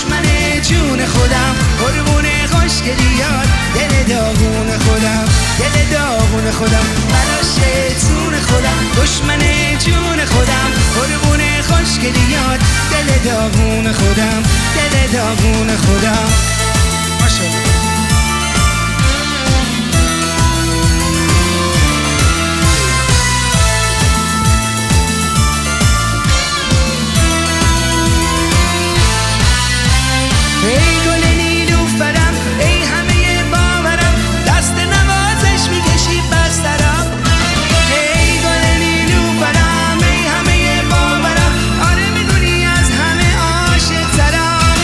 دشمن جون خودم قربون خوشگلیات دل داغون خودم دل داغون خودم برا شیطون خودم دشمن جون خودم قربون خوشگلیات دل داغون خودم دل داغون خودم ماشاءالله. ای گل نیلوفرم ای همه باورم دست نوازش میکشی بر سرم ای گل نیلوفرم ای همه باورم آره میدونی از همه عاشق ترم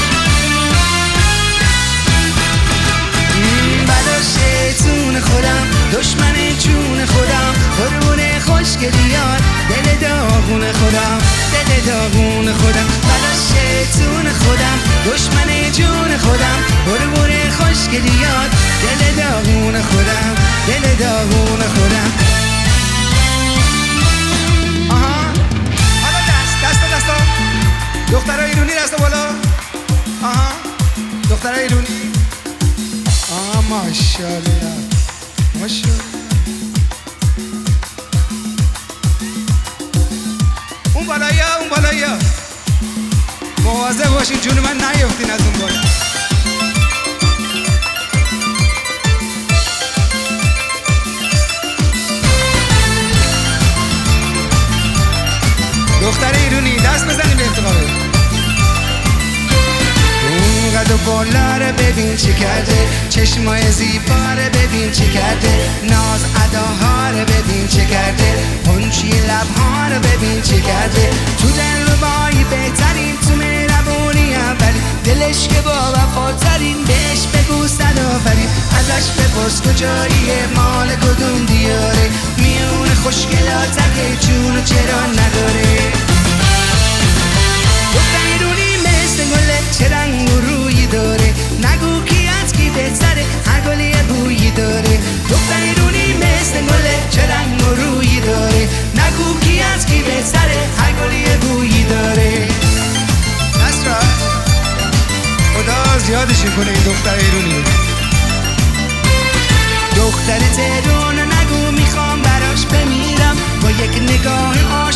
بلا شیطون خودم دشمن جون خودم قربون خوشگلیات دل داغون خودم دل داغون خودم بلا شیطون خودم دشمن جون خودم قربون خوشگلیات دل داغون خودم دل داغون خودم. آها حالا دستا دخترای ایرونی دست بالا. آها دخترای ایرونی ماشاءالله ماشاءالله. اون بالاییا مواظب باشین جون من نیفتین از اون بالا. دختر ایرونی دست بزنیم به افتخاره. اون قد و بالا رو ببین چی کرده چشمای زیبا رو ببین چی کرده ناز اداها رو ببین چی کرده اونچی لبها رو ببین چی کرده تو دلربایی بهترین تو مهربونی اولی دلش که با وفاترین بهش بگو صدآفرین ازش بپرس کجاییه مال کدوم دیاره میون خوشگلاتک جونو چرا نداره. دختر ایرونی مثل گله چه رنگ و رویی داره نگو کی از کی بهتره هر گلی یه بویی داره. دختر ایرونی مثل گله چه رنگ و رویی داره نگو کی از کی بهتره هر گلی یه بویی داره. نصرا خدا زیادشون کنه این دختر ایرونی. دختر تهران نگو میخوام براش بمیرم با یک نگاه